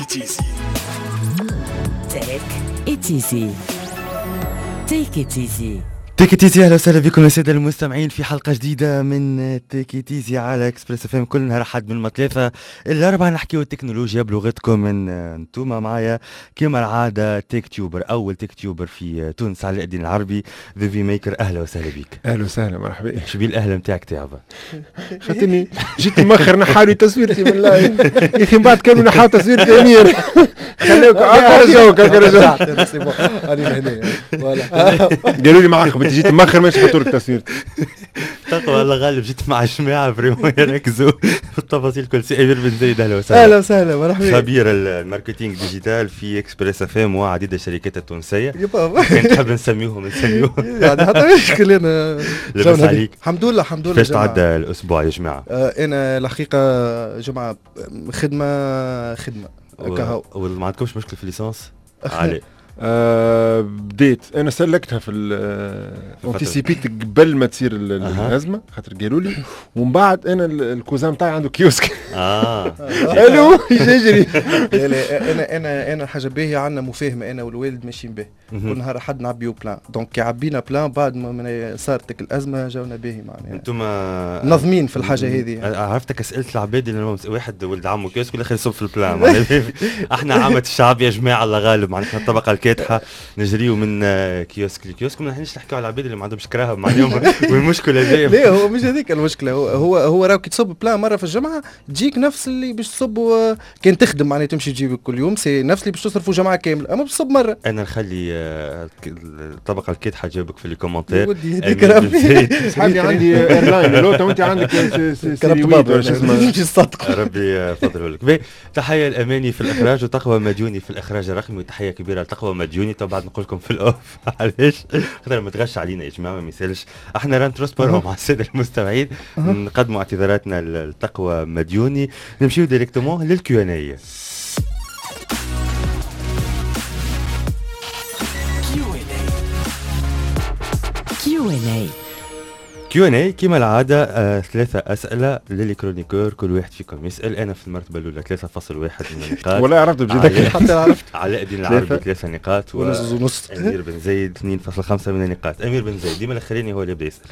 it easy. Take it easy. Take it easy. تيكيتيزي، اهلا وسهلا بكم الساده المستمعين في حلقه جديده من تيكيتيزي على اكسبريس اف ام. كل نهار احد من ثلاثة إلى 4 نحكيو التكنولوجيا بلغتكم. من انتوما معايا كما العاده تيك تيوبر، اول تيك تيوبر في تونس على الدين العربي، ذا في ميكر. اهلا وسهلا بك. اهلا وسهلا، مرحبا. شبيه الاهلا نتاعك تعبه؟ خاطرني جيت مؤخر نحاولوا تصويرتي بالله يا اخي، من بعد كانوا نحاول تصويرتي امير خليك رجعوا قالوا لي معاك انت جيت مؤخر ماشي خاطرك تصويرتي. تقوى الله غالب، جيت مع جماعه فريمون يركزوا في التفاصيل كل شيء. امير بن زايد اهلا وسهلا. اهلا وسهلا، مرحبا. خبير الماركتينج ديجيتال في اكسبريس اف ام وعديد الشركات التونسيه. يا بابا كنت حاب نسميهم يعني حتى مشكل انا. لاباس عليك؟ الحمد لله الحمد لله. كيفاش تعدى الاسبوع يا جماعه؟ انا الحقيقه جمعه خدمه كهو. وما عندكمش مشكل في الليسانس؟ علي بديت انا سلكتها في الانتيسيبيت قبل ما تصير الازمه، خاطر قالوا لي. ومن بعد انا الكوزان نتاعي عنده كيوسك. الو يجري. انا حاجه باهيه، عندنا مفاهمه انا والوالد ماشيين به. كل نهار احد نعبيو بلان، دونك كي عبينا بلان بعد ما صارت الازمه جاونا باهي معناها. انتم منظمين في الحاجه هذه. عرفتك اسئله العباد اللي واحد ولد عمه كيوسك والاخر يصب في البلان. احنا عامه الشعب يا جماعه الله غالب، معناتها الطبقه الكادحه نجريو من كيوسك لكيوسك. ما نحنش نحكيو على العباد اللي ما عندهمش كراهه معناهم. والمشكله هذه لا، هو مش هذيك المشكله. هو راك تصب بلان مره في الجمعه تجيك نفس اللي باش تصبوا كان تخدم معناها تمشي تجيبك كل يوم، سي نفس اللي باش تصرفوا جمعه كامله، اما باش تصب مره. انا نخلي الطبقه الكادحه تجاوبك في الكومنتير. ودي هذيك ربي صحابي عندي ايرلاين لو انت عندك سيريويد ولا شو اسمه نمشي نصدق. ربي يفضل لك. تحيه الاماني في الاخراج وتقوى مديوني في الاخراج الرقمي، وتحيه كبيره لتقوى مديوني. طب بعد نقول لكم في الاوف علاش خاطر ما تغش علينا يا جماعه، ما يسالش. احنا ران تروسبارون مع الساده المستمعين، نقدموا اعتذاراتنا لتقوى مديوني. نمشيو ديريكتومون للكيو ان اي. كيو ان اي كما العاده، 3 اسئله للكرونيكور، كل واحد فيكم يسال. انا في المرتبه الاولى 3.1 من النقاط. والله عرفت بجدك حتى عرفت. علاء الدين العربي 3 نقاط، ونص. امير بن زايد 2.5 من النقاط. امير بن زايد ديما الاخراني هو اللي يبدا يسال.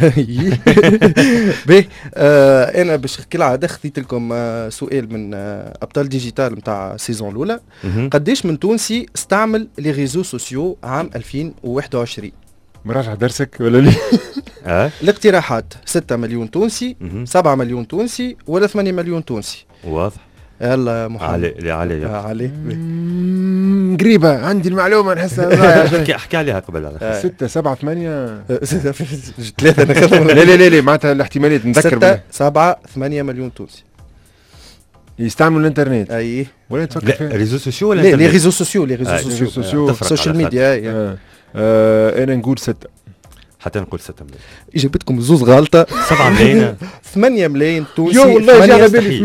باهي. انا باش كالعاده خذيت لكم سؤال من ابطال ديجيتال نتاع السيزون الاولى. قداش من تونسي استعمل لي ريزو سوسيو عام 2021؟ مراجع درسك ولا لي؟ الاقتراحات 6 مليون تونسي، 7 مليون تونسي، ولا 8 مليون تونسي؟ واضح. يلا محمد. علي قريبة عندي المعلومة نحسها. احكي عليها قبل على 6 7 8 3 نخدم. لا معناتها الاحتمالات نذكر 6 7 8 مليون تونسي يستعملوا الانترنت. اي ولا تفكر فيها ريزو سوسيو ولا لي ريزو سوسيو السوشيال ميديا. انا نقول 6. حتى نقول 6 ملايين. اجابتكم زوز غلطه. 7 ملايين 8 ملايين تونسي. يا والله جا على بالي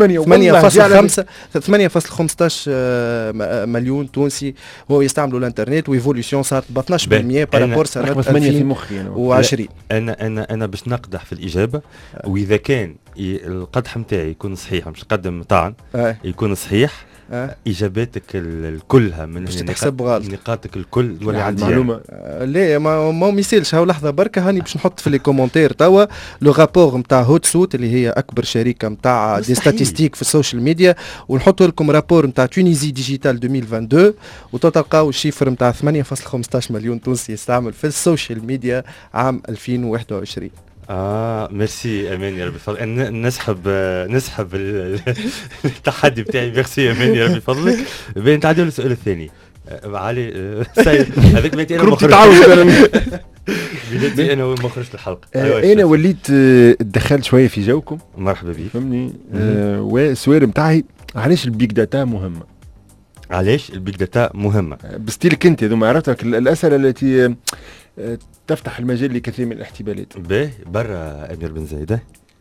8.15 مليون تونسي هو يستعملوا الانترنت، وايفوليوشن صارت ب 12% بارابور سنه 2020. انا باش نقدح في الاجابه، واذا كان القدح نتاعي يكون صحيح، مش نقدم طعن، يكون صحيح. اجاباتك كلها من نقاطك الكل تولي عندي معلومه. لا ما يسالش. هاو لحظه بركه هاني باش نحط في لي كومونتير توا لو رابور نتاع هوت سوت اللي هي اكبر شركه نتاع دي ستاتستيك في السوشيال ميديا، ونحط لكم رابور نتاع تونيزي ديجيتال 2022 وتلقاو الشيفر نتاع 8.15 مليون تونسي يستعمل في السوشيال ميديا عام 2021. ميرسي امان يا ربي فضلك. نسحب التحدي بتاعي. ميرسي امان يا ربي فضلك. نتعدوا للسؤال الثاني. علي هذاك بيتي انا مخرج. بلادي انا مخرج الحلقه. انا وليت اتدخلت شويه في جوكم. مرحبا بك. فهمني. والسؤال نتاعي علاش البيج داتا مهمه؟ علاش البيج داتا مهمه بستيلك انت هذوما عرفتك الاسئله التي تفتح المجال لكثير من الاحتمالات. باهي برا امير بن زايد.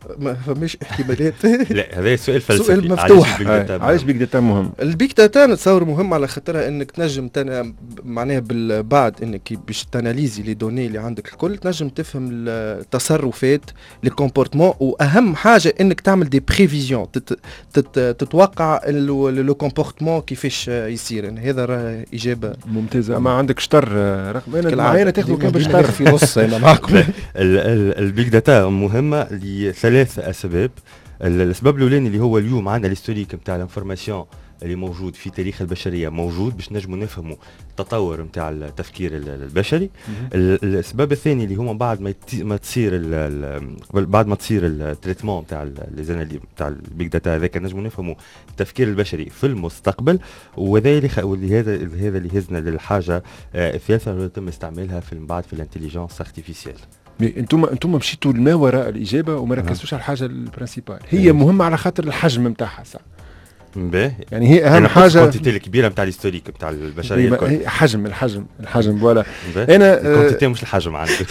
ما فماش احتمالات. لا هذا سؤال فلسفي. سؤال مفتوح. علاش بيج داتا مهم؟ البيك داتا نتصور مهم على خاطرها انك تنجم معناها بعد انك باش تاناليزي لي دوني اللي عندك الكل تنجم تفهم التصرفات لي كومبورتمون، واهم حاجه انك تعمل دي بريفيزيون تتوقع لو كومبورتمون كيفاش يصير. يعني هذا راه اجابه ممتازه. ما عندك شطر رقم انا معايا تاخذوا كان باش شطر في نص انا معكم. البيج داتا مهمه لثلاث اسباب. السبب الاولاني اللي هو اليوم عندنا الهيستوريك نتاع الانفورماسيون اللي موجود في تاريخ البشريه موجود باش نجموا نفهموا التطور نتاع التفكير البشري. السبب الثاني اللي هو بعد ما تصير بعد ما تصير التريتمون نتاع لي نتاع البيج داتا هذاك نجموا نفهموا التفكير البشري في المستقبل. وهذا اللي هزنا للحاجه الثالثه اللي يتم استعمالها في بعد في الانتليجنس ارتيفيسيال. انتم مشيتوا لما وراء الاجابه وما ركزتوش على الحاجه البرانسيبال. هي مهمه على خاطر الحجم نتاعها صح. يعني هي اهم حاجه الكونتيتي الكبيره نتاع الهيستوريك نتاع البشريه الكل. الحجم فوالا. انا الكونتيتي مش الحجم عندك.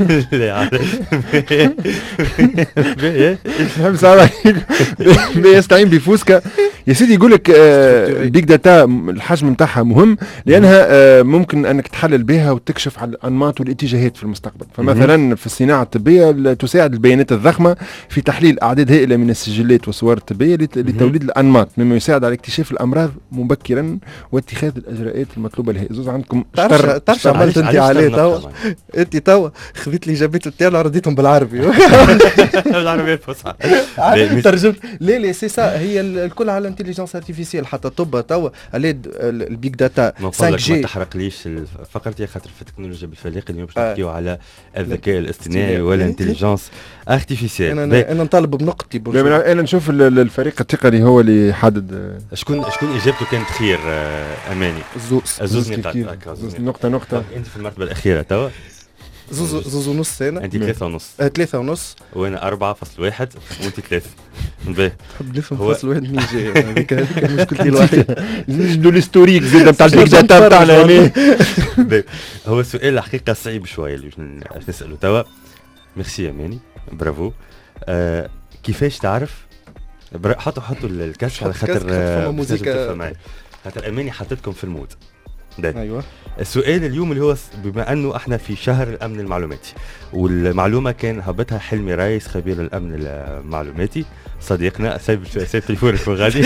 نحب عليك بيستعين بفوسكا يا سيدي. يقول لك البيج داتا الحجم نتاعها مهم لانها ممكن انك تحلل بها وتكشف على الانماط والاتجاهات في المستقبل. فمثلا في الصناعه الطبيه تساعد البيانات الضخمه في تحليل اعداد هائله من السجلات والصور الطبيه لتوليد الانماط، مما يساعد على اكتشاف الامراض مبكرا واتخاذ الاجراءات المطلوبه لها. زوز عندكم تعرف عملت انت عليه توا. انت توا خذيت لي الاجابات نتاعنا رديتهم بالعربي. بالعربي الفصحى ترجمت. لا سي سا هي الكل على الانتليجنس ارتيفيسيال. حتى طب توا البيج داتا 5G. ما تحرقليش فقرت يا خاطر في التكنولوجيا بالفريق اليوم باش نحكيو على الذكاء الاصطناعي والانتليجنس ارتيفيسيال. انا نطالب بنقطتي. انا نشوف الفريق التقني هو اللي يحدد. شكون اجابته كانت خير اماني؟ زوز نقطه انت في المرتبه الاخيره توا. زوز ونص. انا انت 3.5 وانا 4.1 وانت 3. باهي نحب نفهم فصل واحد منين جاي. هذيك مشكلتي الوحيده. نجدوا الهيستوريك زيد نتاع البيج داتا نتاعنا هنا. هو السؤال الحقيقه صعيب شويه اللي نساله توا. ميرسي اماني برافو. كيفاش تعرف حطوا الكاس على خاطر موسيقى خاطر اماني حطيتكم في المود. ايوه السؤال اليوم اللي هو بما انه احنا في شهر الامن المعلوماتي والمعلومه كان هبطها حلمي رايس خبير الامن المعلوماتي صديقنا سايب تليفونك في غادي.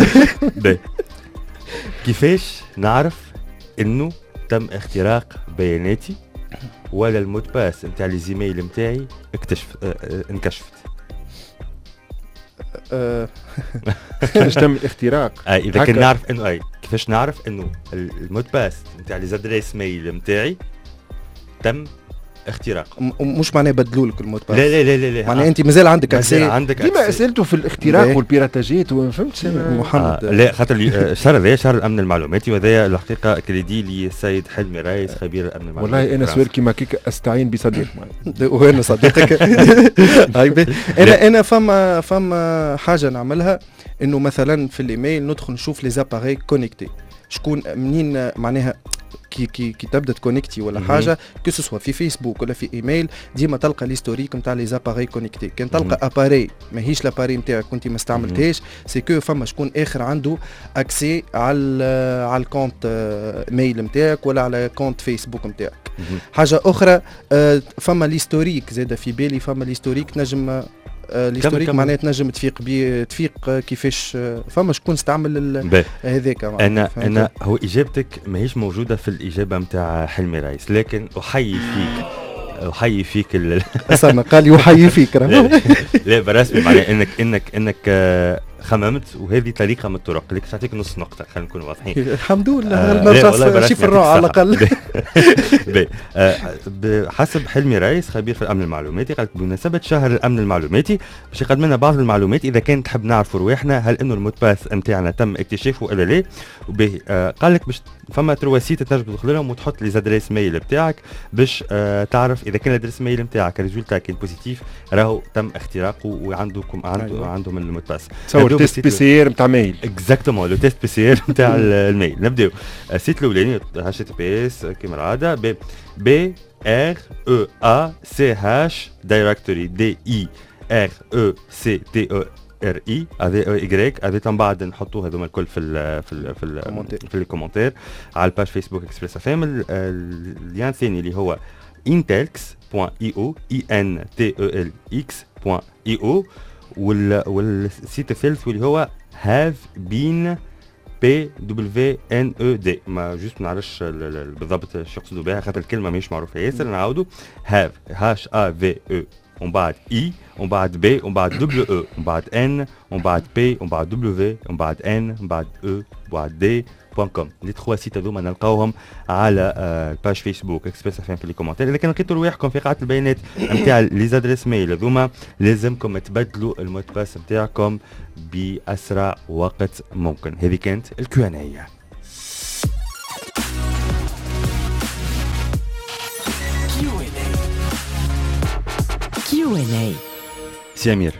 كيفاش نعرف انه تم اختراق بياناتي ولا المود باس نتاع لي زيميل نتاعي انكشفت؟ كيفاش تم الاختراق؟ اذا كان نعرف انه كيفاش نعرف انه المود باس نتاع لي زادريس ميل نتاعي تم اختراق. مش معناه بدلوا لك المود باس. لا معناه انت مازال عندك ديما اسئلته في الاختراق والبيراتاجيت وما فهمتش محمد. لا خاطر شهر الامن المعلوماتي وهذا الحقيقه كريدي لي السيد حلمي رايس خبير الامن المعلوماتي. والله انا سؤال كيما كيك استعين بصديق وانا صديقك. انا فما حاجه نعملها انه مثلا في الايميل ندخل نشوف لي زاباري كونيكتي شكون منين معناها كي تبدا تكونيكتي ولا حاجه كو سوا في فيسبوك ولا في ايميل ديما تلقى ليستوريك نتاع لي زاباري كونيكتي. كان تلقى اباري ماهيش لاباري نتاعك كنت ما استعملتهاش سي كو فما شكون اخر عنده اكسي على الكونت ميل نتاعك ولا على كونت فيسبوك نتاعك. حاجه اخرى فما ليستوريك زاده في بالي. فما ليستوريك نجم الهيستوريك معناها تنجم تفيق كيفاش فما شكون استعمل هذاك. انا هو اجابتك ماهيش موجوده في الاجابه نتاع حلمي رايس لكن احيي فيك اصلا قال لي احيي فيك. لا برسمي معناها انك خممت وهذه طريقه من الطرق اللي تعطيك نص نقطه. خلينا نكون واضحين. الحمد لله نرجع شي في الروح على الاقل. بحسب حلمي رايس خبير في الامن المعلوماتي قال بمناسبه شهر الامن المعلوماتي باش يقدم لنا بعض المعلومات اذا كان تحب نعرفوا رواحنا هل انه المود باس نتاعنا تم اكتشافه ولا لا. قال لك باش فما ترواسيت تنجم تدخل لهم وتحط لي زادريس ميل بتاعك باش تعرف اذا كان الادريس ميل نتاعك الريزولتا كان بوزيتيف راهو تم اختراقه وعندهم المود باس. تيست بي سي ار نتاع ميل. اكزاكتومون لو تيست بي سي ار نتاع الميل. نبداو السيت الاولاني HTTPS كيما العاده BREACH دايركتوري DIRECTORY RECTERI هذا من بعد نحطوه هذوما الكل في الكومنتير على الباج فيسبوك اكسبريس اف ام. اللين الثاني اللي هو intelx.io intelx.io والسيت الثالث واللي هو have been PWNED. ما جوست ما نعرفش بالضبط شو يقصدوا بها خاطر الكلمه ماهيش معروفه ياسر. نعاودوا have HAVE ومن بعد اي ومن بعد بي ومن بعد دبليو او ومن بعد ان ومن بعد بي ومن بعد دبليو ومن بعد ان ومن بعد او ومن بعد دي .com. لي تخوا سيت هذوما نلقاوهم على الباج فيسبوك اكسبريس اف ام في لي كومنتير. اذا كان لقيتوا رواحكم في قاعه البيانات نتاع لي زادريس ميل هذوما لازمكم تبدلوا المود باس نتاعكم باسرع وقت ممكن. هذه كانت الكيو&اي. Q&A. سي امير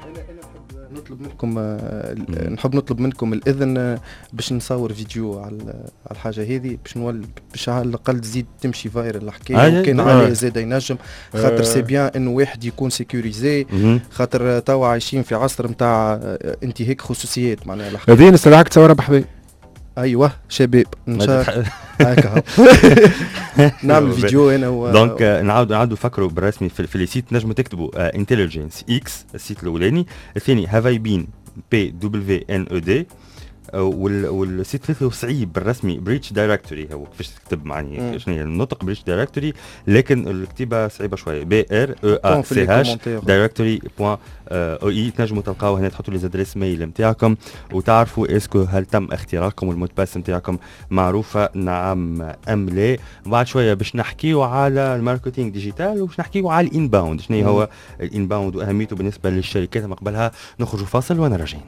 نحب نطلب منكم الاذن باش نصور فيديو على الحاجه هذه باش على الاقل تزيد تمشي فايرل الحكايه وكان عليه زاد ينجم خاطر سي بيان انه واحد يكون سيكوريزي خاطر توا عايشين في عصر نتاع انتهاك خصوصيات معناها الحكايه هذه نستدعيك تصورها بحبي. ايوه شباب هكا نعمل فيديو انا دونك نعاودوا فكروا بالرسمي في السيت نجموا تكتبوا انتليجنس اكس السيت الاولاني. الثاني هافاي بين PWNED والسيت الثالث صعيب بالرسمي بريتش دايركتوري. هو كيفاش تكتب معني شنو هي النطق بريتش دايركتوري لكن الكتابه صعيبه شويه BREACH directory.oe. تنجموا تلقاو هنا تحطوا لي زادريس ميل نتاعكم وتعرفوا اسكو هل تم اختراقكم والمود باس نتاعكم معروفه نعم ام لا. بعد شويه باش نحكيو على الماركتينغ ديجيتال وباش نحكيو على الانباوند شنو هو الانباوند واهميته بالنسبه للشركات. ما قبلها نخرجوا فاصل وانا راجعين.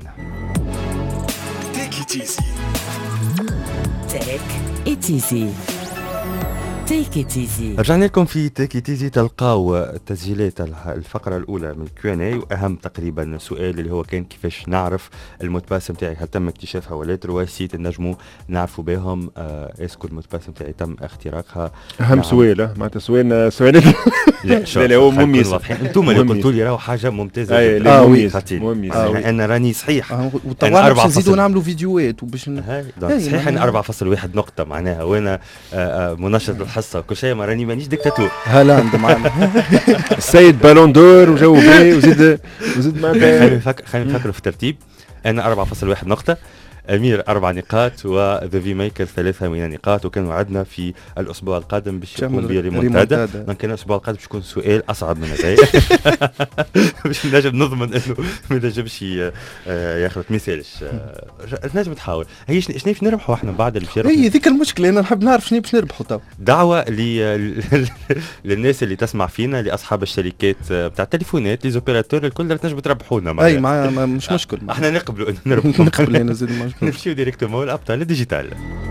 Take it easy. رجعنا لكم في تيك إت إيزي. تلقاو تسجيلات الفقرة الأولى من Q&A وأهم تقريبا سؤال اللي هو كان كيفاش نعرف المود باس نتاعي هل تم اكتشافها ولا تروا سيت نجموا نعرفوا بهم اسكو المود باس نتاعي تم اختراقها. أهم سؤال معناتها سؤال لا هو مميز. انتم اللي قلتوا لي راهو حاجة ممتازة مميز. أنا راني صحيح وطبعا باش نزيدوا نعملوا فيديوهات وباش صحيح أنا 4.1 نقطة معناها وأنا منشط الحصة وكل شيء ما راني مانيش ديكتاتور. هالاند معنا السيد بالون دور وجو باي وزيد خلينا نفكروا في الترتيب. أنا 4.1 نقطة، أمير 4 نقاط وذا في ميكر 3 نقاط. وكان وعدنا في الأسبوع القادم باش يكون بريمونتادا. لكن الأسبوع القادم باش يكون سؤال أصعب من هذا باش نجم نضمن إنه ما نجمش ياخذ مثالش. نجم تحاول هي شنو باش نربحوا احنا بعد اللي هي ذيك المشكلة. أنا نحب نعرف شنو باش نربحوا تو. دعوة للناس اللي تسمع فينا لأصحاب الشركات بتاع التليفونات لي زوبيراتور الكل تنجم تربحونا. أي مش مشكل. احنا نقبلوا إنه نربحوا. نقبل أنا زيد نمشيو ديريكتومون لأبطال الديجيتال.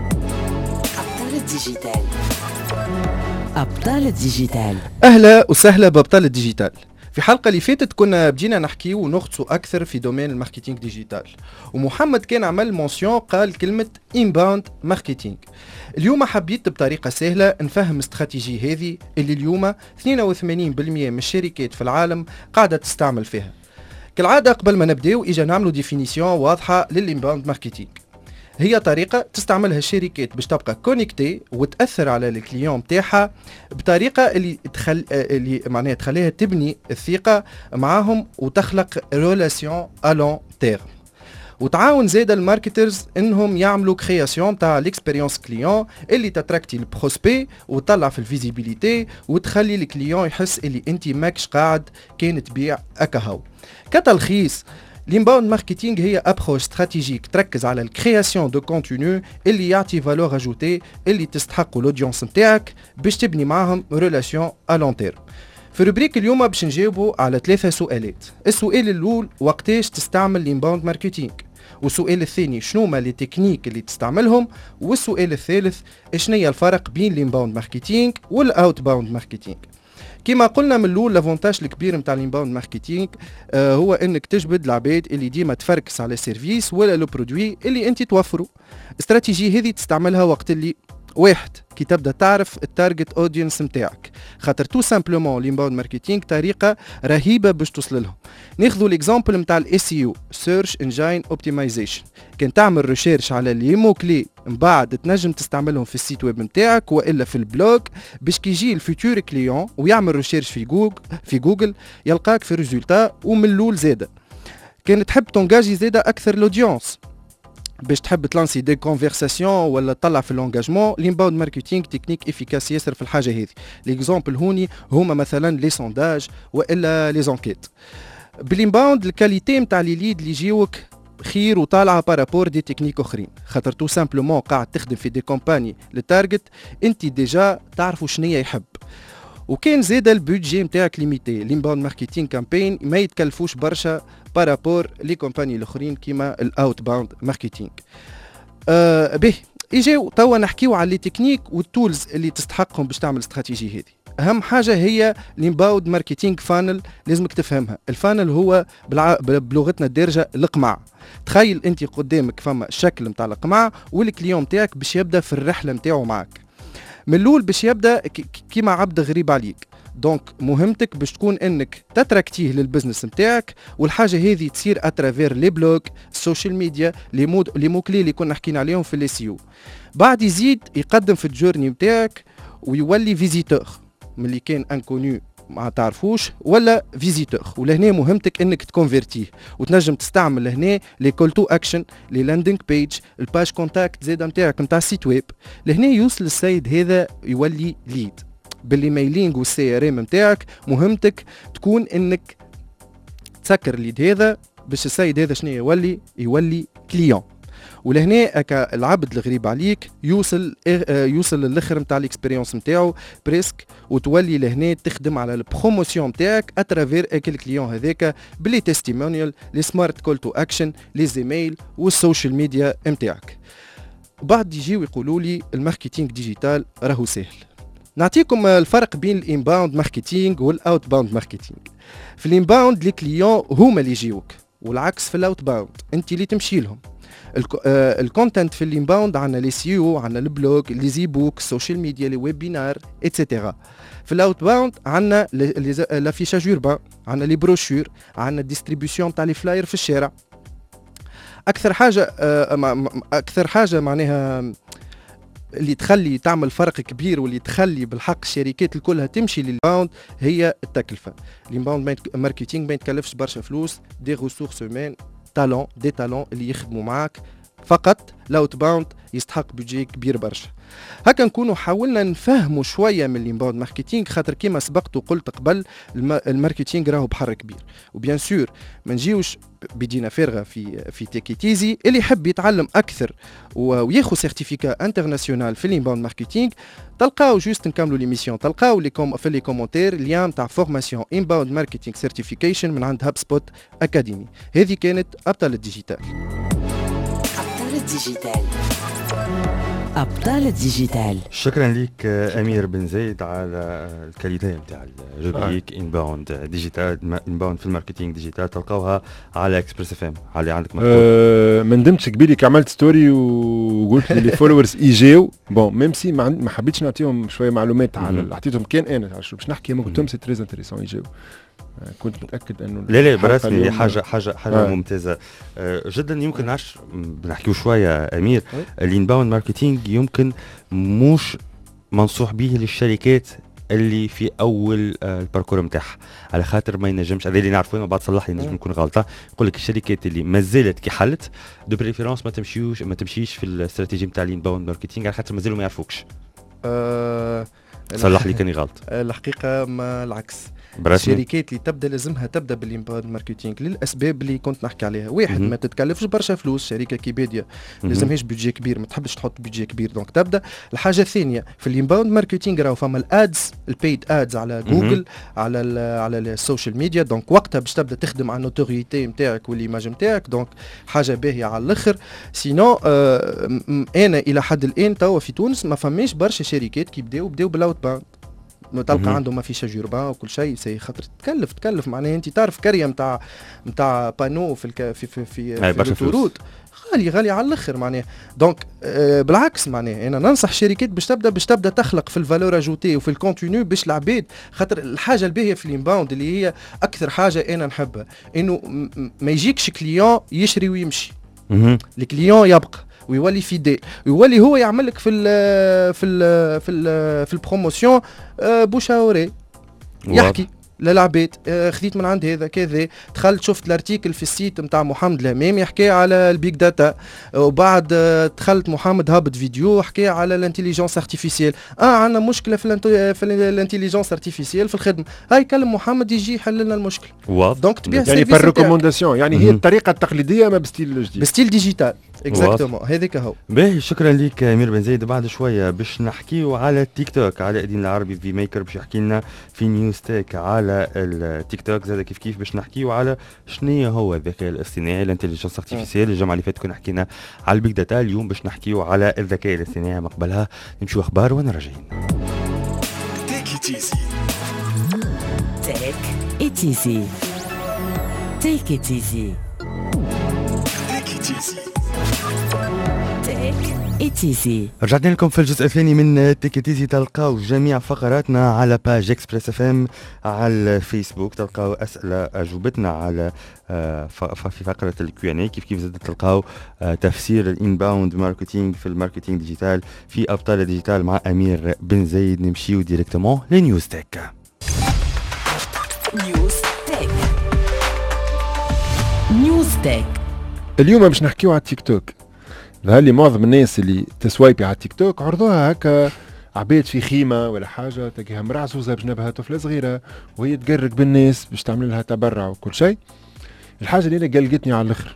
أبطال الديجيتال. أهلا وسهلا بأبطال الديجيتال. في حلقة اللي فاتت كنا بدينا نحكي ونغطسوا أكثر في دومين الماركتينغ ديجيتال ومحمد كان عمل مونسيون قال كلمة inbound ماركتينغ. اليوم حبيت بطريقة سهلة نفهم استراتيجي هذه اللي اليوم 82% من الشركات في العالم قاعدة تستعمل فيها. كالعادة قبل ما نبداو إجا نعملوا ديفينيسيون واضحة للإنباوند ماركتينغ. هي طريقة تستعملها الشركات باش تبقى كونيكتي وتأثر على الكليون متاعها بطريقة اللي معناها تخليها تبني الثقة معاهم وتخلق ريلاسيون ألون تيرم وتعاون زاد الماركترز انهم يعملوا كرياسيون تاع ليكسبيريونس كليون اللي تتراكتي البروسبي وتطلع في الفيزيبيليتي وتخلي الكليون يحس اللي انت ماكش قاعد كان تبيع اكاهو. كتلخيص الانباوند ماركتينغ هي ابروش استراتيجيك تركز على الكرياسيون دو كونتوني اللي يعطي فالور اجوتي اللي تستحقوا الاودينس نتاعك باش تبني معاهم ريلاسيون ا لون تيرم. في روبريك اليوم باش نجاوبوا على 3 سؤالات. السؤال الاول وقتاش تستعمل الانباوند ماركتينغ، والسؤال الثاني شنو ما لي تكنيك اللي تستعملهم، والسؤال الثالث شنو هي الفرق بين الانباوند ماركتينغ والاوت باوند ماركتينغ. كما قلنا من الاول لافونتاج الكبير نتاع الانباوند ماركتينغ هو انك تجبد العباد اللي ديما تفركس على السيرفيس ولا لو برودوي اللي انت توفره. استراتيجي هذه تستعملها وقت اللي واحد كي تبدا تعرف التارجت اودينس نتاعك، خاطر تو سامبلومون الانباوند ماركتينغ طريقه رهيبه باش توصل لهم. ناخذوا الاكزامبل نتاع الاس يو سيرش انجين اوبتمايزيشن، كان تعمل ريشيرش على لي مو كلي من بعد تنجم تستعملهم في السيت ويب نتاعك والا في البلوج باش كي يجي الفيتور كليون ويعمل ريشيرش في جوجل يلقاك في ريزولتا ومن الاول زاده. كان تحب تونجاجي زاده اكثر الاودينس باش تحب تلانسي دي كونفرساسيون ولا تطلع في اللونجاجمون، الانباوند ماركتينغ تكنيك افيكاس ياسر في الحاجه هذه. ليكزامبل هوني هما مثلا لي سونداج والا لي زونكيت. بالانباوند الكاليتي نتاع لي ليد اللي يجيوك خير وطالعه بارابور دي تكنيك اخرين، خاطر تو سامبلومون قاعد تخدم في دي كومباني للتارجت انت ديجا تعرفوا شنيا يحب. وكان زاد البودجي نتاعك ليميتي، الانباوند ماركتينغ كامبين ما يتكلفوش برشا بارابور لي كومباني الاخرين كيما الاوت باوند ماركتينغ. به اجاو توا نحكيو على لي تكنيك والتولز اللي تستحقهم باش تعمل استراتيجي هذه. اهم حاجه هي الانباوند ماركتينغ فانل، لازمك تفهمها. الفانل هو بلغتنا الدارجه القمع. تخيل انت قدامك فما شكل نتاع القمع والكليون نتاعك باش يبدا في الرحله نتاعو معك. من الاول باش يبدا كيما عبد غريب عليك، دونك مهمتك باش تكون انك تتراكتيه للبزنس نتاعك، والحاجه هذه تصير اترافير لي بلوج، السوشيال ميديا، لي مو كلي اللي كنا حكينا عليهم في الاس يو. بعد يزيد يقدم في الجورني نتاعك ويولي فيزيتور من اللي كان انكونيو ما تعرفوش ولا فيزيتور، ولهنا مهمتك انك تكونفيرتيه وتنجم تستعمل لهنا لي كول تو اكشن، لي لاندينغ بيج، الباج كونتاكت زيد نتاعك نتاع السيت ويب. لهنا يوصل السيد هذا يولي ليد. بالإيميلينغ والسي ار ام نتاعك مهمتك تكون انك تسكر الليد هذا باش السيد هذا شنو يولي كليون. ولهنا اكا العبد الغريب عليك يوصل للاخر نتاع الاكسبيريونس نتاعو بريسك، وتولي لهنا تخدم على البروموسيون نتاعك اترافير اكل كليون هذاك بلي تيستيمونيال، لي سمارت كول تو اكشن، لي زيميل والسوشيال ميديا نتاعك. بعد يجيو يقولوا لي الماركتينغ ديجيتال راهو سهل. نعطيكم الفرق بين الانباوند ماركتينغ والاوت باوند ماركتينغ. في الانباوند لي كليون هما اللي يجيوك، والعكس في الاوت باوند انت اللي تمشي لهم. الكونتنت في الانباوند عندنا لي سيو، عندنا البلوج، لي زي بوك، السوشيال ميديا، لي ويبينار اتسيتيرا. في الاوت باوند عندنا لافيشاج اوربان، عندنا لي بروشور، عندنا الديستريبيوشن تاع لي فلاير في الشارع. اكثر حاجه معناها اللي تخلي تعمل فرق كبير واللي تخلي بالحق الشركات الكلها تمشي للباوند هي التكلفه. الانباوند ماركتينغ ما يتكلفش برشا فلوس، دي ريسورس هومان، تالون، دي تالون اللي يخدموا معاك فقط. الاوت باوند يستحق بيجي كبير برشا. هكا نكونوا حاولنا نفهموا شويه من الانباوند ماركتينغ، خاطر كيما سبقت وقلت قبل الماركتينغ راهو بحر كبير. وبيان سور ما نجيوش بدينا فارغه في تيكيتيزي. اللي يحب يتعلم اكثر وياخذ سيرتيفيكا انترناسيونال في الانباوند ماركتينغ تلقاو جوست نكملوا ليميسيون، تلقاو في لي كومونتير اليوم تاع فورماسيون انباوند ماركتينغ سيرتيفيكيشن من عند هاب سبوت اكاديمي. هذه كانت ابطال الديجيتال. أبطال الديجيتال. شكرا لك أمير بن زيد على الكاليتي نتاع الجوبليك انباوند ديجيتال، انباوند في الماركتينغ ديجيتال تلقاوها على اكسبريس اف ام. علي عندك ما ندمتش قبيلك عملت ستوري وقلت لي فولورز يجيو بون ميم سي ما حبيتش نعطيهم شويه معلومات على حطيتهم كان انا باش نحكي ما قلت لهم سي تري انتريسون يجيو. كنت متاكد انه لا برسمي حاجه ممتازه جدا. يمكن نعرف بنحكيو شويه امير، الانباوند ماركتينغ يمكن مش منصوح به للشركات اللي في اول الباركور نتاعها، على خاطر ما ينجمش هذا اللي نعرفه. ما بعد صلح لي نجم نكون غلطه. يقول لك الشركات اللي مازالت كي حلت دو بريفيرونس ما تمشيش في الاستراتيجيه نتاع الانباوند ماركتينغ، على خاطر مازالوا ما يعرفوكش. صلح لي كاني غلط. الحقيقه ما العكس. الشركات اللي تبدا لازمها تبدا بالانباوند ماركتينغ للاسباب اللي كنت نحكي عليها. واحد ما تتكلفش برشا فلوس، شركه كي باديه لازمهاش بيدجي كبير، ما تحبش تحط بيدجي كبير دونك تبدا. الحاجه الثانيه في الانباوند ماركتينغ راهو فما الادز، البيد ادز على جوجل، على السوشيال ميديا، دونك وقتها باش تبدا تخدم على النوتوريتي نتاعك والايماج نتاعك، دونك حاجه باهيه على الاخر. سينو انا الى حد الان توا في تونس ما فماش برشا شركات كي بداو بالاوت باوند. تلقى عندهم ما في شجربه وكل شيء سي خاطر تكلف معناها انت تعرف كاريه نتاع بانو في الأوتوروت غالي على الاخر معناها. دونك بالعكس معناها انا ننصح الشركات باش تبدا تخلق في الفالور اجوتي وفي الكونتينيو باش العباد، خاطر الحاجه الباهيه في الانباوند اللي هي اكثر حاجه انا نحبها انه ما يجيكش كليون يشري ويمشي. الكليون يبقى ويولي فيديل ويولي هو يعمل لك في البروموسيون بوشاوري يحكي للعباد خذيت من عند هذا كذا، دخلت شفت الارتيكل في السيت نتاع محمد الامام يحكي على البيج داتا، وبعد دخلت محمد هابط فيديو حكي على الانتيليجنس ارتيفيسيال. عندنا مشكله في الانتيليجنس ارتيفيسيال في الخدمه، هاي كلم محمد يجي يحل لنا المشكله. دونك تبيع يعني بار ريكومونداسيون، يعني هي الطريقه التقليديه ما بستيل جديد، بستيل ديجيتال. اكزاكتومون هذيك هو. باهي شكرا لك امير بن زايد. بعد شويه باش نحكيو على التيك توك. علاء الدين العربي في ميكر باش يحكي لنا في نيوز تيك على التيك توك. زاد كيف باش نحكيو على شنو هو الذكاء الاصطناعي الانتليجنس ارتيفيسيال. الجمعه اللي فاتت كنا حكينا على البيج داتا، اليوم باش نحكيو على الذكاء الاصطناعي. مقبلها نمشيو اخبار وانا راجعين. Take it easy. رجعنا لكم في الجزء الثاني من تيكيتيزي. تلقاو جميع فقراتنا على باج اكسبريس اف ام على الفيسبوك. تلقاو اسئله اجوبتنا على في فقره الكيو ان اي. كيف زاد تلقاو تفسير الانباوند ماركتينج في الماركتينج ديجيتال في ابطال الديجيتال مع امير بن زايد. نمشيو ديريكتومون لنيوز تيك. نيوز تيك اليوم باش نحكيو على التيك توك. ظهر لي معظم الناس اللي تسوايبي على التيك توك عرضوها هكا عباد في خيمه ولا حاجه، تلقاها مرعزوزه بجنبها طفله صغيره وهي تقرق بالناس باش تعمل لها تبرع وكل شيء. الحاجه اللي انا قلقتني على الاخر،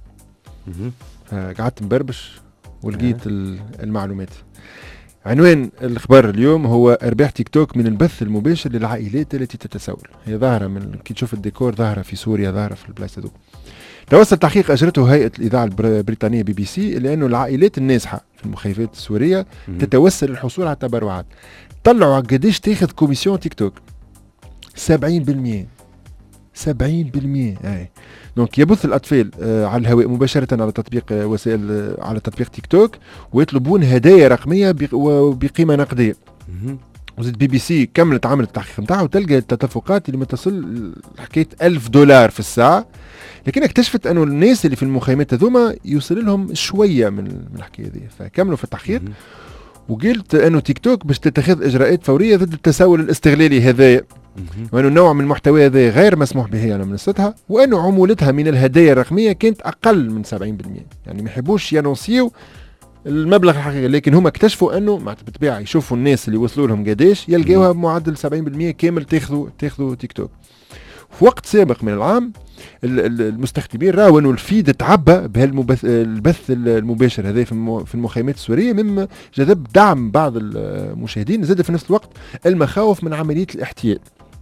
قعدت مبربش ولقيت المعلومات. عنوان الخبر اليوم هو ارباح تيك توك من البث المباشر للعائلات التي تتسول. هي ظاهره من كي تشوف الديكور، ظاهره في سوريا، ظاهره في البلايص هذوك. توصل تحقيق اجرته هيئه الاذاعه البريطانيه بي بي سي لانه العائلات الناجحه في المخيفات السوريه تتوسل للحصول على التبرعات. طلعوا قديش تاخذ كوميسيون تيك توك؟ 70%. 70%. دونك يبث الاطفال على الهواء مباشره على تطبيق وسائل على تطبيق تيك توك ويطلبون هدايا رقميه بقيمه نقديه. وزيد بي بي سي كملت عملت التحقيق نتاعها وتلقى التدفقات اللي ما تصل حكايه $1000 في الساعه، لكن اكتشفت انه الناس اللي في المخيمات هذوما يوصل لهم شويه من الحكايه دي. فكملوا في التحقيق وقلت انه تيك توك باش تتخذ اجراءات فوريه ضد التسول الاستغلالي هذايا، وانه نوع من المحتوى هذا غير مسموح به على منصتها، وانه عمولتها من الهدايا الرقميه كانت اقل من 70%. يعني ما يحبوش ينونسيو المبلغ الحقيقي، لكن هم اكتشفوا انه مع بالطبيعه يشوفوا الناس اللي وصلوا لهم قداش يلقاوها بمعدل 70% كامل تاخذوا تيك توك. في وقت سابق من العام المستخدمين راوا انه الفيد تعبى بهالبث المباشر هذا في المخيمات السوريه، مما جذب دعم بعض المشاهدين. زاد في نفس الوقت المخاوف من عمليه الاحتيال.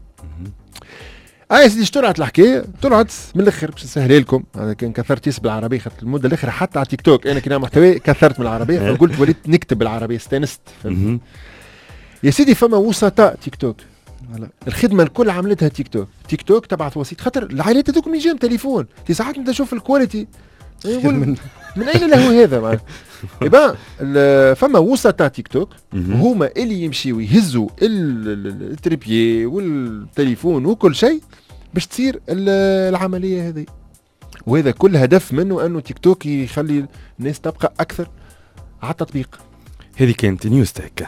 سيدي طلعت الحكايه، طلعت من الاخر باش نسهلها لكم. انا كان كثرت يسب بالعربيه خاطر المده الاخر حتى على تيك توك انا كنا محتوى كثرت من العربيه، فقلت وليت نكتب بالعربيه استانست. يا سيدي فما وسطاء تيك توك، الخدمه الكل عملتها تيك توك. تيك توك تبعث وسيط خاطر العائلات هذوك يجيهم تليفون ساعات انت تشوف الكواليتي يقول من اين له هذا. يبقى فما وسطاء تيك توك وهما اللي يمشيوا يهزوا التريبيي والتليفون وكل شيء باش تصير العمليه هذه. وهذا كل هدف منه انه تيك توك يخلي الناس تبقى اكثر على التطبيق. هذه كانت نيوز تيك.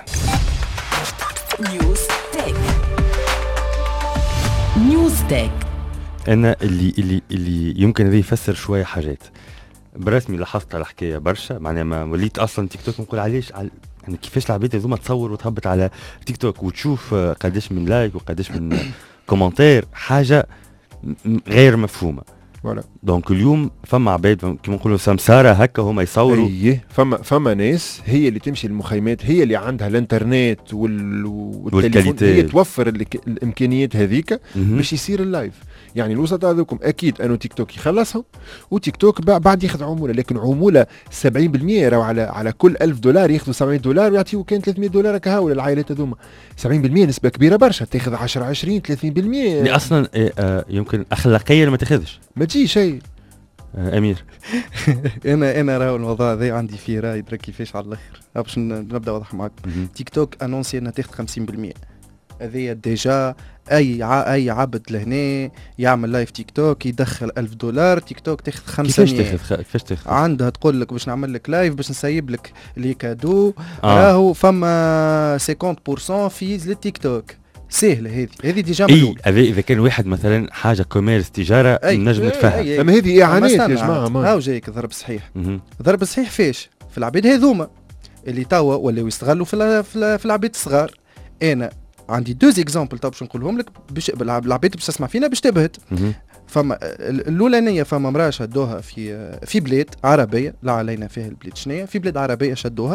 نيوز تيك. انا اللي يمكن هذا يفسر شويه حاجات برسمي. لاحظت على الحكايه برشا، معناها ما وليت اصلا تيك توك نقول علاش يعني كيفاش العباد هذوما تصور وتهبط على تيك توك وتشوف قداش من لايك وقداش من كومنتير، حاجه غير مفهومه. ولا دونك اليوم فما عباد كيما نقولوا سمساره هكا هما يصوروا. فما ناس هي اللي تمشي المخيمات، هي اللي عندها الانترنت والتليفون، هي توفر الامكانيات هذيك باش يصير اللايف. يعني الوسطاء هذوكم اكيد انه تيك توك يخلصهم، وتيك توك بعد ياخذ عموله، لكن عموله 70% راهو على كل $1000 ياخذوا $700 ويعطيو كان $300 كهو للعائلات هذوما. 70% نسبه كبيره برشا، تاخذ 10 20 30%. اللي اصلا يمكن اخلاقيا ما تاخذش، ما تجي شيء. امير. انا راهو الموضوع هذا عندي فيه راي درا كيفاش على الاخر باش نبدا واضح معك. تيك توك انونسي انها تاخذ 50%. هذه ديجا اي عبد لهنا يعمل لايف تيك توك يدخل $1000 تيك توك تاخذ 500. كيفاش تاخذ؟ عندها تقول لك باش نعمل لك لايف باش نسيب لك لي كادو. راهو فما 50% فيز للتيك توك. سهله هذه ديجا ملول. اذا كان واحد مثلا حاجه كوميرس تجاره نجم نتفهم. اما هذه اعانات يا جماعه. هاو جايك ضرب صحيح. ضرب صحيح فيش في العباد هذوما اللي توا ولاو يستغلوا في العباد الصغار. انا عندي دوز اكزامبل تو باش نقولهم لك باش العباد باش تسمع فينا باش تبهت. فما الاولانيه فما امراه شدوها في بلاد عربيه لا علينا فيها البلاد شنية في بلاد عربيه شدوها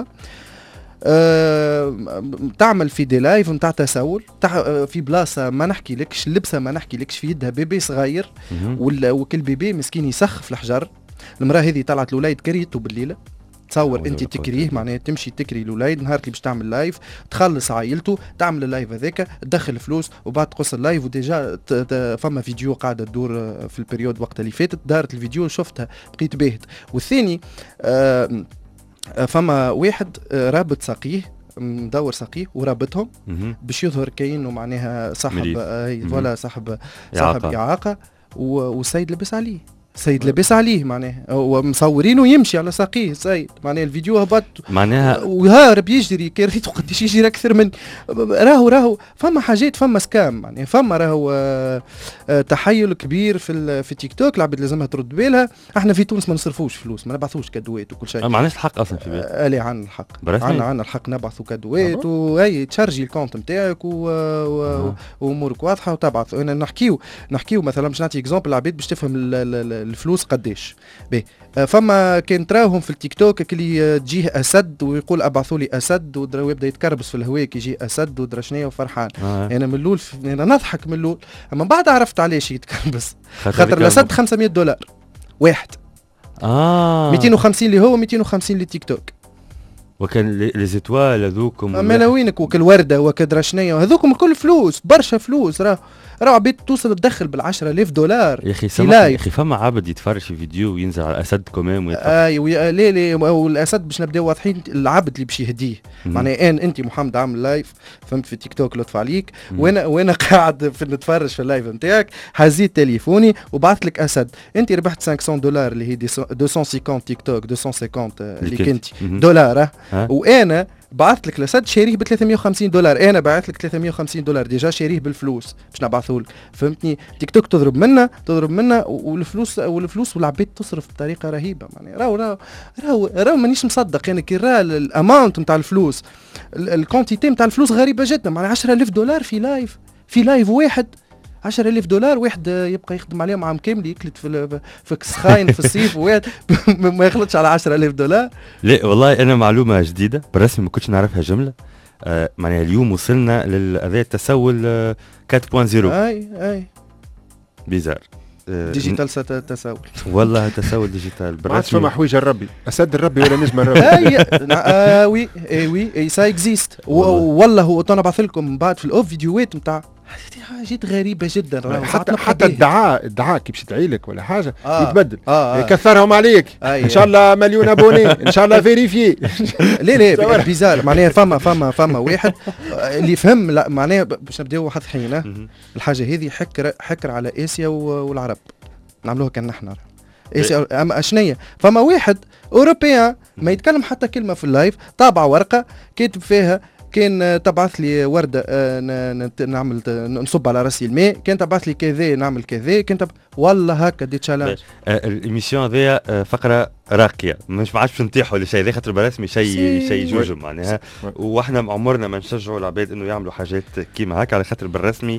تعمل في دي لايف نتاع تسول في بلاصه ما نحكي لكش لبسه ما نحكي لكش في يدها بيبي صغير وكل بيبي مسكين يسخ في الحجر. المراه هذه طلعت الوليد كريته بالليله تصور انت تكريه معناها تمشي تكري الوليد نهار اللي باش تعمل لايف تخلص عائلته تعمل اللايف هذاك تدخل فلوس وبعد تقص اللايف وديجا فما فيديو قاعده تدور في البريود وقت اللي فاتت دارت الفيديو شفتها بقيت باهت. والثاني فما واحد رابط ساقيه مدور ساقيه ورابطهم باش يظهر كأنه معناها صاحب ولا صاحب إعاقة والسيد لبس عليه. سيد لبس عليه معناها ومصورينه يمشي على ساقيه سيد معناها الفيديو هبط معناها وهارب يجري كريتو قديش يجري اكثر من راهو فما حاجات فما سكام معناها فما راهو تحيل كبير في تيك توك العباد لازمها ترد بالها. احنا في تونس ما نصرفوش فلوس ما نبعثوش كادوات وكل شيء. معناش الحق اصلا في بالي لا عندنا الحق عندنا الحق نبعثوا كادوات وهي تشارجي الكونت نتاعك وامورك واضحه وتبعث. انا نحكيو مثلا باش نعطي اكزامبل العباد باش تفهم الفلوس قديش. فما كان تراهم في التيك توك اللي تجيه اسد ويقول ابعثوا لي اسد ويبدا يتكربس في الهواء كي يجي اسد ودرا شنيا وفرحان. انا من الاول انا نضحك من الاول اما بعد عرفت علاش يتكربس خاطر الاسد $500 واحد 250 اللي هو 250 للتيك توك. وكان لي زيتوال هذوكم ملاوينك وكل ورده وكدرا شنيا وهذوكم الكل فلوس برشا فلوس. راه عبيد توصل تدخل $10,000 يا اخي فما عبد يتفرج في فيديو وينزل على الاسد كمان ليه والاسد باش نبداو واضحين العبد اللي باش يهديه معناها انت محمد عامل لايف فهمت في تيك توك لطف عليك وانا قاعد في نتفرج في اللايف نتاعك هزيت تليفوني وبعث لك اسد انت ربحت $500 اللي هي 250 تيك توك 250 اللي كنت دولار وانا بعثت لك الاسد شاريه $350. انا بعثت لك $350 ديجا شاريه بالفلوس باش نبعثه لك فهمتني. تيك توك تضرب منا والفلوس والعباد تصرف بطريقه رهيبه معناها راهو مانيش مصدق يعني كي راه الاماونت نتاع الفلوس الكونتيتي نتاع الفلوس غريبه جدا معناها $10,000 في لايف واحد $10,000 واحد يبقى يخدم عليهم عام كامل يكلت في كسخاين في الصيف واحد ما يخلطش على $10,000. لا والله انا معلومه جديده بالرسمي ما كنتش نعرفها جمله. معناها اليوم وصلنا لهذا التسول 4.0 اي بيزار ديجيتال تسول والله تسول ديجيتال بالرسمي فما حويجه الربي اسد الربي ولا نجم الربي وي سا اكزيست والله هو انا بعث لكم بعد في الاوف فيديوهات نتاع حاجات غريبه جدا. حتى الدعاء كي باش يدعي لك ولا حاجه يتبدل يكثرهم عليك ان شاء الله مليون ابوني ان شاء الله فيريفي لا بيزار معناها فما واحد اللي يفهم لا معناها باش نبداو واحد حين الحاجه هذه حكر على اسيا والعرب نعملوها كان نحن اسيا اما اشنيه فما واحد اوروبيان ما يتكلم حتى كلمه في اللايف طابع ورقه كاتب فيها كان تبعث لي ورده نعمل نصب على راسي الماء كان تبعث لي كذا نعمل كذا كنت والله هكا دي تشالنج. الاميسيون هذيا فقره راقيه مش ما عادش باش نطيحوا ولا شيء خاطر برسمي شيء جوجم معناها واحنا عمرنا ما نشجعوا العباد انه يعملوا حاجات كيما هكا على خاطر بالرسمي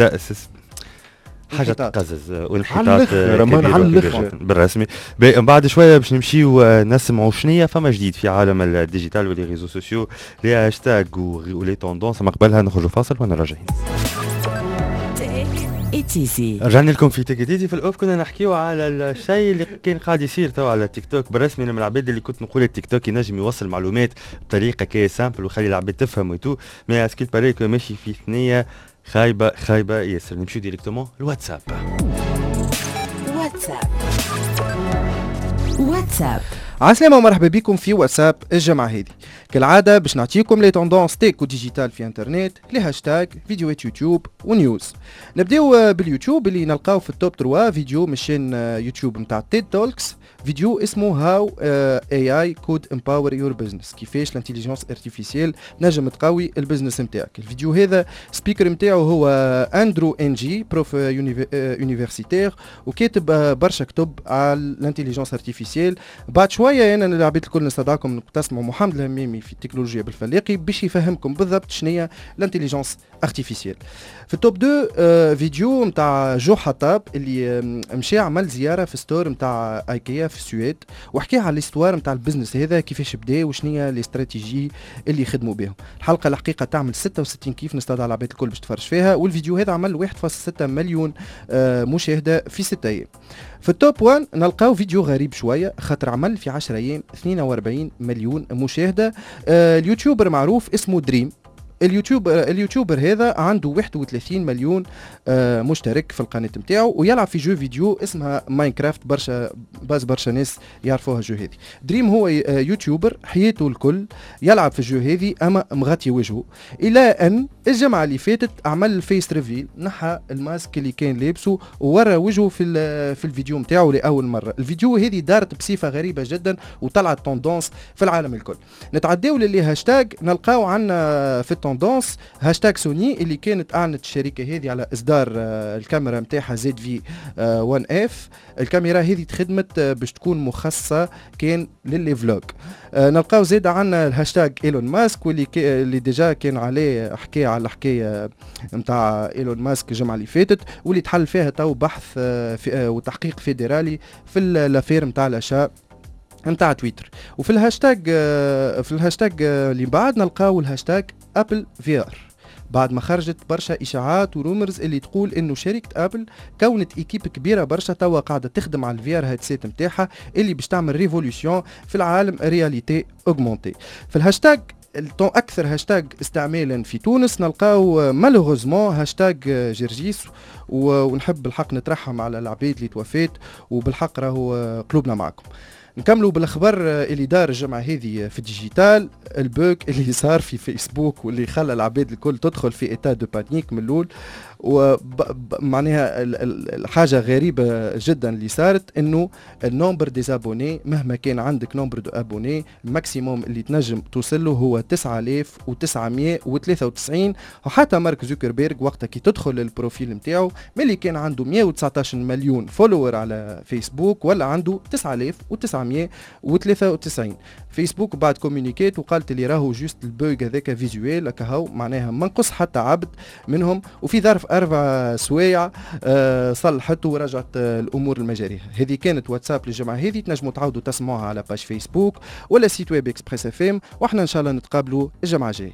حاجه تقزز وانحطاط بالرسمي. بعد شويه باش نمشيو نسمعوا شنية فما جديد في عالم الديجيتال واللي ريزو سوسيو لي هاشتاغ ولي توندونس. ما قبلها نخرجوا فاصل وانا راجعين. رجعنا لكم في تيكيتيزي في الاوف كنا نحكيو على الشيء اللي كان قاعد يصير تو على التيك توك بالرسمي. انا من العباد اللي كنت نقول التيك توك ينجم يوصل معلومات بطريقه كي سامبل ويخلي العباد تفهم وتو مي اسكيل باريك ماشي في ثنيه خايبه ياسر. نمشي ديريكتومون الواتساب. واتساب. عسلامة ومرحبا بكم في واتساب الجمعة هذه. كالعادة باش نعطيكم لي توندونس تيك وديجيتال في انترنت، لي هاشتاج، فيديوهات يوتيوب ونيوز. نبداو باليوتيوب اللي نلقاو في التوب 3 فيديو من شين يوتيوب نتاع تيد توكس، فيديو اسمه هاو اي اي كود امباور يور بزنس، كيفاش الانتيليجنس ارتيفيسيال نجم تقوي البزنس نتاعك. الفيديو هذا سبيكر نتاعو هو اندرو ان جي، بروف يونيفرسيتير وكاتب برشا كتب على الانتيليجنس ارتيفيسيال. بعد شويه انا العباد الكل نستدعكم تسمعوا محمد الهميمي في التكنولوجيا بالفلاقي باش يفهمكم بالضبط شنية الانتيليجنس ارتيفيسيال. في التوب 2 فيديو نتاع جو حطاب اللي مشى عمل زياره في ستور نتاع ايكيا في السويد، وحكى على الاستوار نتاع البزنس هذا كيفاش بدا وشنية لي استراتيجي اللي يخدموا بهم. الحلقه الحقيقه تعمل 66 كيف، نستدعى العباد الكل باش تفرج فيها، والفيديو هذا عمل 1.6 مليون مشاهده في 6 ايام. في التوب 1 نلقاو فيديو غريب شويه خاطر عمل في 10 ايام 42 مليون مشاهده. اليوتيوبر معروف اسمه دريم. اليوتيوبر هذا عنده 31 مليون مشترك في القناه نتاعو، ويلعب في جو فيديو اسمها ماينكرافت. برشا ناس يعرفوها جو هذه. دريم هو يوتيوبر حياته الكل يلعب في الجو هذه، اما مغطي وجهه، الى ان الجمعه اللي فاتت عمل فيس ريفيل، نحى الماسك اللي كان لابسه وورى وجهه في الفيديو نتاعو لاول مره. الفيديو هذه دارت بصفه غريبه جدا وطلعت توندونس في العالم الكل. نتعداو للي هاشتاج، نلقاو عنا في توندونس هاشتاج سوني اللي كانت اعلنت الشركه هذه على اصدار الكاميرا نتاعها زد في 1 اف. الكاميرا هذه تخدمت باش تكون مخصصه كان للي فلوج. نلقاو زيد عنا الهاشتاج ايلون ماسك واللي ديجا كان عليه حكايه على الحكايه نتاع ايلون ماسك الجمعه اللي فاتت، واللي تحل فيها تو بحث وتحقيق فيدرالي في الافير نتاع الاشياء نتاع تويتر. وفي الهاشتاج اللي بعد نلقاو الهاشتاج ابل في ار، بعد ما خرجت برشا اشاعات ورومرز اللي تقول انه شركه ابل كونت ايكيب كبيره برشا توا قاعده تخدم على الفي ار هيدسيت نتاعها اللي باش تعمل ريفوليوشن في العالم رياليتي اوغمونتي. في الهاشتاج اكثر هاشتاج استعمالا في تونس نلقاو مالوغوزمون هاشتاج جرجيس، ونحب الحق نترحم على العباد اللي توفات، وبالحق راهو قلوبنا معكم. نكملوا بالاخبار اللي دار الجمعه هذه في الديجيتال. البوك اللي صار في فيسبوك واللي خلى العباد الكل تدخل في ايتا دو بانيك من الاول، ومعناها الحاجه غريبه جدا اللي صارت انه النمبر دي ابوني، مهما كان عندك نمبر دو ابوني الماكسيموم اللي تنجم توصل له هو 9993. وحتى مارك زوكربيرغ وقتها كي تدخل للبروفيل نتاعو ملي كان عنده 119 مليون فولور على فيسبوك ولا عنده 9993. فيسبوك بعد كومونيكيت وقالت اللي راهو جوست البوغ هذاك فيزويل هكاهو، معناها ما نقص حتى عبد منهم، وفي ظرف 4 سوايع صلحته ورجعت الامور المجاريها. هذه كانت واتساب للجمعه هذه، تنجموا تعاودوا تسمعوها على باج فيسبوك ولا سيت ويب اكسبريس اف ام، واحنا ان شاء الله نتقابلوا الجمعه الجايه.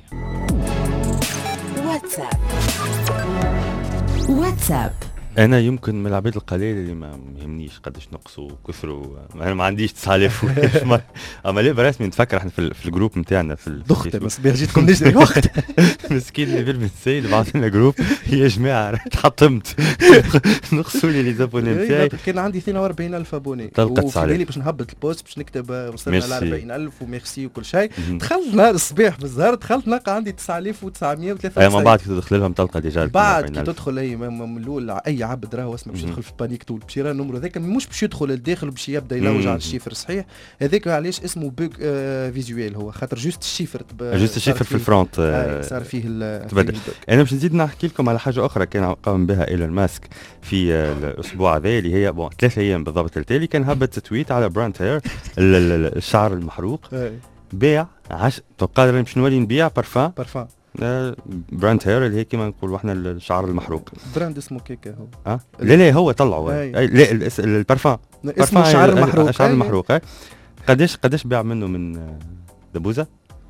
واتساب انا يمكن من العباد القليل اللي ما يهمنيش قداش نقصوا كثروا، انا ما عنديش 9000 اما لا برسمي نتفكر احنا في الجروب نتاعنا في ضغط بس جيتكم نجري الوقت. مسكين اللي بالمسيد بعث لنا جروب، يا جماعه تحطمت نقصوا لي لي زابوني نتاعي، كان عندي 42000 ابوني وفي بالي باش نهبط البوست باش نكتب وصلنا ل 40000 وميرسي وكل شيء. دخلت نهار الصباح بالزهر، دخلت نلقى عندي 9993. ما بعد كي تدخل لهم تلقى ديجا بعد كي تدخل اي من الاول اي عبد راهو اسمه باش يدخل في بانيك طول باش يرى النمر هذاك مش باش يدخل للداخل باش يبدا يلوج على الشيفر صحيح. هذاك علاش اسمه بوغ فيزويل، هو خاطر جوست الشيفر في الفرونت صار فيه تبدا. انا باش نزيد نحكي لكم على حاجه اخرى كان قام بها ايلون ماسك في الاسبوع هذا اللي هي 3 ايام بالضبط التالي. كان هبط تويت على براند هير الشعر المحروق، بيع قادر باش نولي نبيع بارفان براند هير اللي هي كيما نقولوا احنا الشعر المحروق، براند اسمه كيكا هو لا هو طلعوا لا البارفان اسمه الشعر المحروق. الشعر المحروق قداش بيع منه من دبوزه؟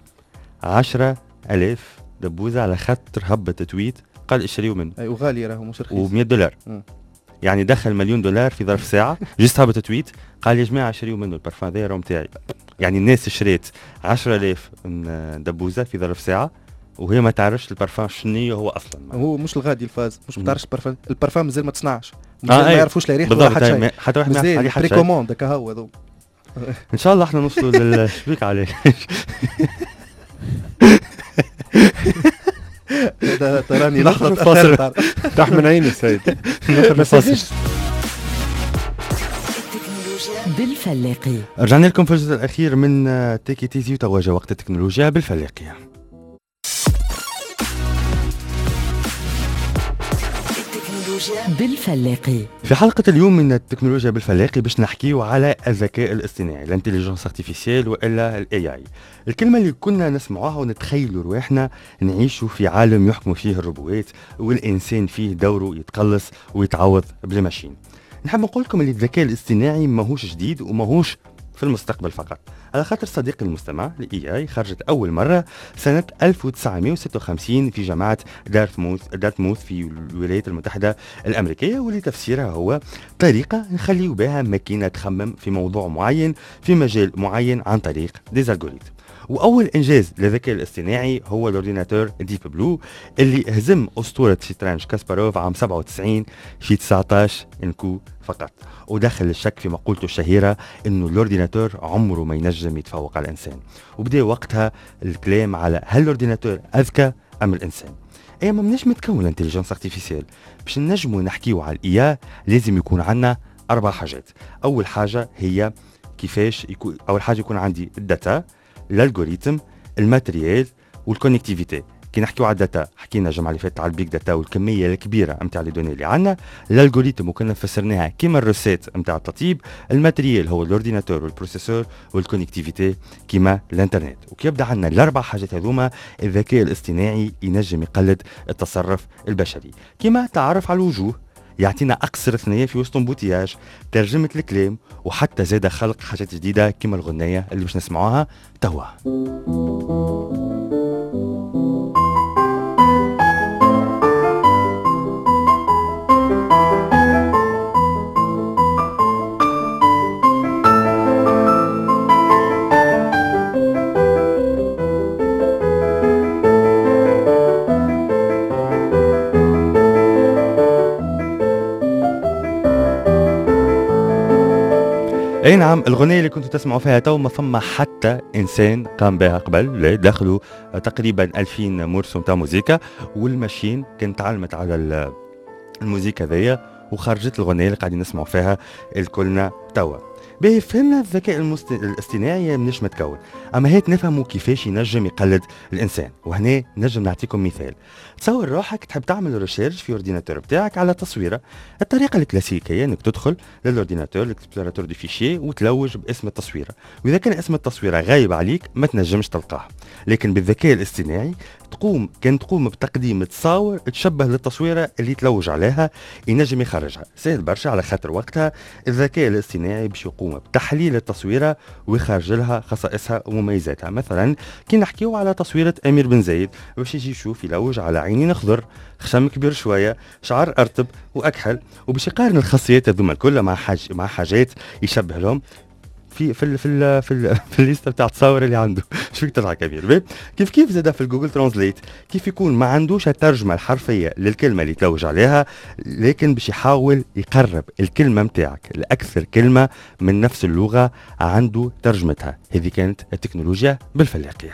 10,000 دبوزه على خاطر هبط تويت قال اشتريوا منه. وغالي راهو مش رخيص، و$100 يعني دخل $1,000,000 في ظرف ساعه. جست هبط تويت قال يا جماعه اشتريوا منه البارفان ذا راهو نتاعي. يعني الناس اشتريت 10,000 دبوزه في ظرف ساعه وهي ما تعرفش البارفان شنو هو اصلا. هو مش الغادي الفاز، مش ما تعرفش البارفان مازال ما تصنعش، مازال ما يعرفوش لا ريحه ولا حتى شيء، حتى واحد ما يعرف عليه حتى بريكوموند هكا هو ذو. ان شاء الله احنا نوصلوا للشبيك عليه. تراني لحظة فاصل تحمل عيني السيد. بالفلاقي. رجعنا لكم في الجزء الأخير من تيكي تيزي وتواجه وقت التكنولوجيا بالفلاقية. بالفلاقي. في حلقة اليوم من التكنولوجيا بالفلاقي باش نحكيو على الذكاء الاصطناعي، الانتليجنس ارتيفيسيال والا الاي اي. الكلمة اللي كنا نسمعوها ونتخيلوا رواحنا نعيشوا في عالم يحكم فيه الروبوات والإنسان فيه دوره يتقلص ويتعوض بالماشين. نحب نقول لكم اللي الذكاء الاصطناعي ماهوش جديد وماهوش في المستقبل فقط، على خاطر صديقي المستمع الاي اي خرجت اول مره سنه 1956 في جامعه دارتموث في الولايات المتحده الامريكيه، واللي تفسيرها هو طريقه نخليو بها ماكينه تخمم في موضوع معين في مجال معين عن طريق ديزالغوريثم. واول انجاز للذكاء الاصطناعي هو الاورديناتور ديب بلو اللي هزم اسطوره شطرنج كاسباروف عام 97 في 19 انكو فقط، ودخل الشك في مقولته الشهيره انه الاورديناتور عمره ما ينجم يتفوق على الانسان. وبدا وقتها الكلام على هل الاورديناتور اذكى ام الانسان. اي ما مناش متكون انتليجنس ارتيفيسيال. باش نجموا نحكيو على الاي لازم يكون عندنا 4 حاجات. اول حاجه هي كيفاش يكون، اول حاجه يكون عندي الداتا، الالغوريثم، الماتريال والكونيكتيفيتي. كي نحكيو على الداتا حكينا الجمعه اللي فاتت على البيك داتا والكميه الكبيره نتاع لي دوني اللي عندنا. الالغوريثم وكنا فسرناها كيما الروسيت نتاع التطيب. الماتريال هو الاورديناتور والبروسيسور، والكونيكتيفيتي كيما الانترنت. وكي يبدا عندنا الاربع حاجات هذوما الذكاء الاصطناعي ينجم يقلد التصرف البشري، كيما تعرف على الوجوه، يعطينا اقصر ثنيه في وسط بوتياج، ترجمه الكلام، وحتى زاد خلق حاجات جديده كيما الغنيه اللي باش نسمعوها توا. اي نعم، الغنية اللي كنتوا تسمعوا فيها تو ما فما حتى انسان قام بها قبل، لا دخلوا تقريبا 2000 مرسوم تاع موسيقى والماشين كانت تعلمت على الموسيقى ذي وخرجت الغنية اللي قاعدين نسمعوا فيها الكلنا توا. باهي فهمنا الذكاء الاصطناعي منش متكون، اما هيك نفهموا كيفاش ينجم يقلد الانسان. وهنا نجم نعطيكم مثال. تصور روحك تحب تعمل ريشيرش في الاورديناتور بتاعك على تصويره. الطريقه الكلاسيكيه انك تدخل للاورديناتور الاكسبلوراتور دو فيشي وتلوج باسم التصويره، واذا كان اسم التصويره غايب عليك ما تنجمش تلقاه. لكن بالذكاء الاصطناعي تقوم بتقديم تصاور تشبه للتصويره اللي تلوج عليها، ينجم يخرجها. سهل برشا على خاطر وقتها الذكاء الاصطناعي باش يقوم بتحليل التصويره ويخرج لها خصائصها ومميزاتها. مثلا كي نحكيو على تصويره امير بن زايد باش يجي يشوف يلوج على عينين خضر، خشم كبير شويه، شعر ارتب واكحل، وباش يقارن الخاصيات هذوما الكل مع حاجات يشبه لهم في الليسته بتاع التصاور اللي عنده. شو فيك تضحك كبير؟ كيف زاد في الجوجل ترانسليت كيف يكون ما عندوش الترجمه الحرفيه للكلمه اللي تلوج عليها، لكن باش يحاول يقرب الكلمه متاعك لاكثر كلمه من نفس اللغه عنده ترجمتها. هذه كانت التكنولوجيا بالفلاقيه.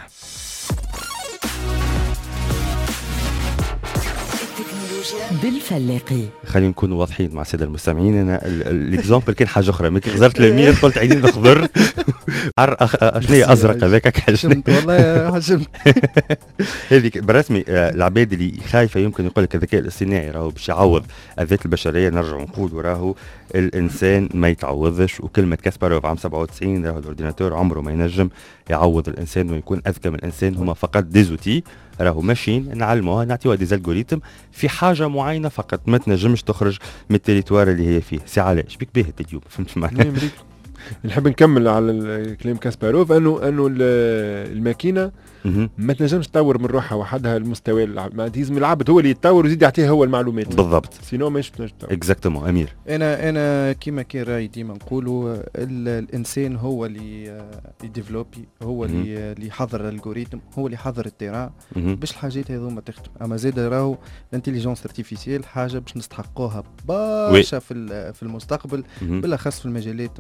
بالفلاقي. خلينا نكونوا واضحين مع الساده المستمعين. انا الاكزامبل كان حاجه اخرى، ملي غزرت اليمين قلت عينين خضر شنو هي ازرق هذاك حجمت والله حجمت. هذيك بالرسمي العباد اللي خايفه يمكن يقول لك الذكاء الاصطناعي راهو باش يعوض الذات البشريه. نرجع نقول راهو الانسان ما يتعوضش، وكلمه كاسباروف عام 97 راهو الاورديناتور عمره ما ينجم يعوض الانسان ويكون اذكى من الانسان. هما فقط ديزوتي، راهو ماشين نعلموها نعطيوها ديزالغوريثم في حاجه معينه فقط، ما تنجمش تخرج من التريتوار اللي هي فيه. سي علاش بيك باهت اليوم فهمت معناها. نحب نكمل على الكلام كاسباروف انه الماكينه ما تنجمش تطور من روحها وحدها المستوى العبد، لازم العبد هو اللي يتطور ويزيد يعطيه هو المعلومات بالضبط، سينو ماهيش تنجم تطور. اكزاكتومون امير. انا كيما كان راي ديما نقولوا الانسان هو اللي يديفلوبي، هو اللي يحضر الالغوريثم، هو اللي يحضر التيران باش الحاجات هذوما تخدم. اما زاد راهو الانتليجنس ارتيفيسيال حاجه باش نستحقوها برشا في المستقبل، بالاخص في المجالات نتاع التكنولوجيا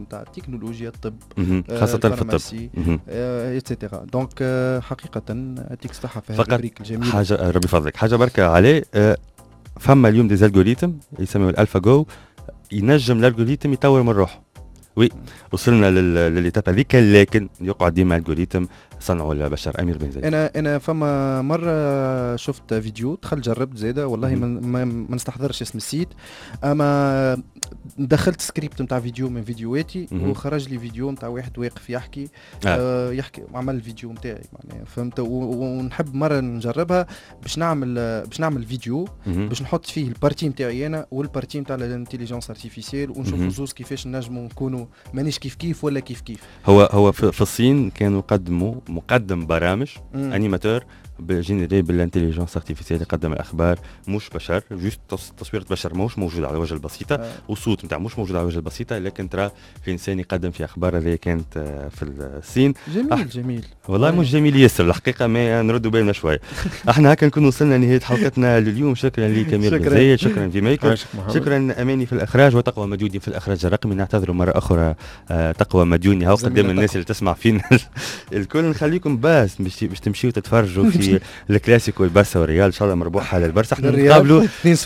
التكنولوجيا، الطب، خاصة في الطب ايتترا. دونك حقيقة يعطيك الصحة في هذا فقط البريك الجميل. حاجة ربي فضلك، حاجة بركة عليه. فما اليوم دي الجوريتم يسموه الالفا جو، ينجم الالجوريتم يطور من روحه. وي وصلنا للإتاب هذيك، لكن يقعد ديما الالجوريتم صنعوا البشر. امير بن زيد، انا فما مره شفت فيديو، دخلت جربت زياده والله ما نستحضرش اسم السيت، اما دخلت سكريبت نتاع فيديو من فيديوهاتي وخرج لي فيديو نتاع واحد واقف يحكي يحكي وعمل الفيديو نتاعي معناها فهمت. ونحب مره نجربها باش نعمل فيديو باش نحط فيه البارتي نتاعي انا والبارتي نتاع الانتيليجنس ارتيفيسيال، ونشوفوا زوز كيفاش نجموا نكونوا مانيش كيف ولا كيف. هو في الصين كانوا قدموا مقدم برامج انيماتور جينيري بالانتيليجنس ارتيفيسيال، يقدم الاخبار مش بشر، جوست تصوير بشر مش موجود على وجه البسيطه والصوت نتاع مش موجود على وجه البسيطه، لكن ترى في انسان يقدم في اخبار اللي كانت في الصين. جميل والله مش جميل ياسر الحقيقه، ما نردوا بالنا شويه. احنا هكا نكون وصلنا لنهايه حلقتنا لليوم. شكرا لك امير بن زايد، شكرا في ميكر، شكرا اماني في الاخراج وتقوى مديوني في الاخراج الرقمي. نعتذر مره اخرى تقوى مديوني هاو قدام الناس اللي تسمع فينا الكل. نخليكم باش تمشيوا تتفرجوا في الكلاسيكو البارسا والريال، ان شاء الله مربوح على البارسا. احنا نقابلوا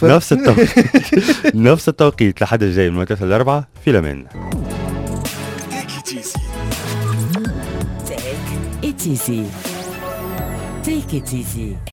نفس التوقيت لحد الجاي من 3 ل 4 في الامان. Take it easy.